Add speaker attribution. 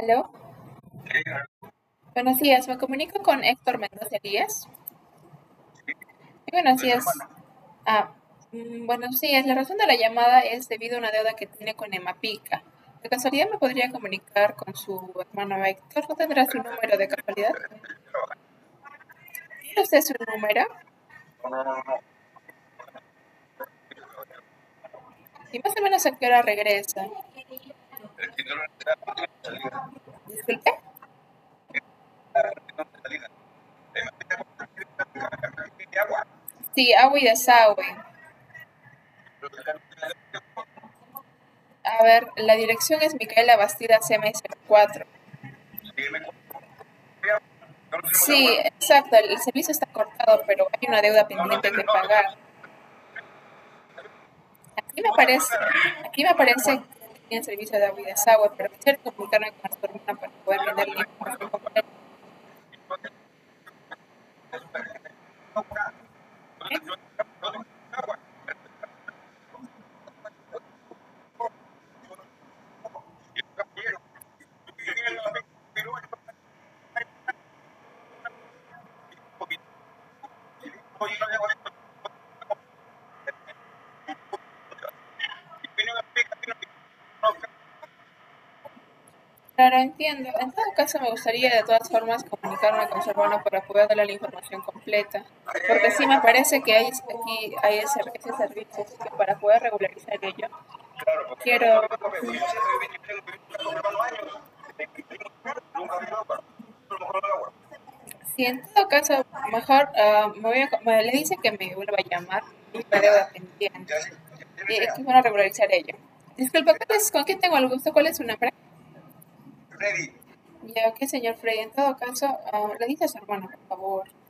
Speaker 1: Aló, buenos días, me comunico con Héctor Mendoza Díaz. Sí, buenos días. Ah, buenos días, la razón de la llamada es debido a una deuda que tiene con Emapica. ¿De casualidad me podría comunicar con su hermano Héctor? ¿No tendrá su número de casualidad? ¿Tiene usted su número? Y más o menos a qué hora regresa. Disculpe. Sí, agua y desagüe. A ver, la dirección es Micaela Bastida CM04. Sí, exacto, el servicio está cortado, pero hay una deuda pendiente que pagar. Aquí me parece, aquí me parece que tienen servicio de agua y desagüe, pero quisiera comunicarme con su hermana para poder venderle la información completa. Claro, entiendo. En todo caso, me gustaría de todas formas comunicarme con su hermano para poder darle la información completa. Porque sí me parece que hay, aquí hay ese servicio, así que para poder regularizar ello, quiero. Sí, en todo caso, mejor le dice que me vuelva a llamar y la deuda pendiente. Y que van a regularizar ello. Disculpa, ¿con quién tengo el gusto? ¿Cuál es su nombre? Ya, ok, señor Frey. En todo caso, le dice a su hermano, por favor.